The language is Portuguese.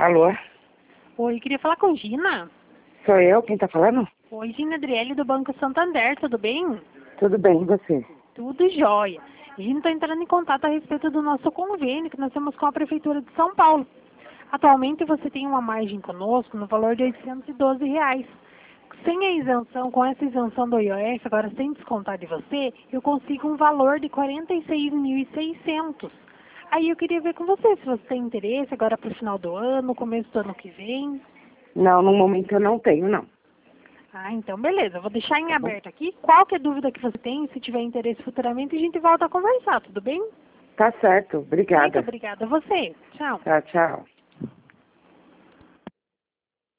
Alô? Oi, queria falar com Gina. Sou eu? Quem tá falando? Oi, Gina Adriele do Banco Santander, tudo bem? Tudo bem, e você? Tudo jóia. Gina, estou entrando em contato a respeito do nosso convênio que nós temos com a Prefeitura de São Paulo. Atualmente você tem uma margem conosco no valor de R$ 812. Sem a isenção, com essa isenção do IOF, agora sem descontar de você, eu consigo um valor de R$ 46.600. Aí eu queria ver com você se você tem interesse agora para o final do ano, começo do ano que vem. Não, no momento eu não tenho, não. Ah, então beleza. Eu vou deixar em Tá bom? aberto aqui. Qualquer dúvida que você tem, se tiver interesse futuramente, a gente volta a conversar, tudo bem? Tá certo, Muito obrigada. obrigada a você. Tchau. Tá, tchau.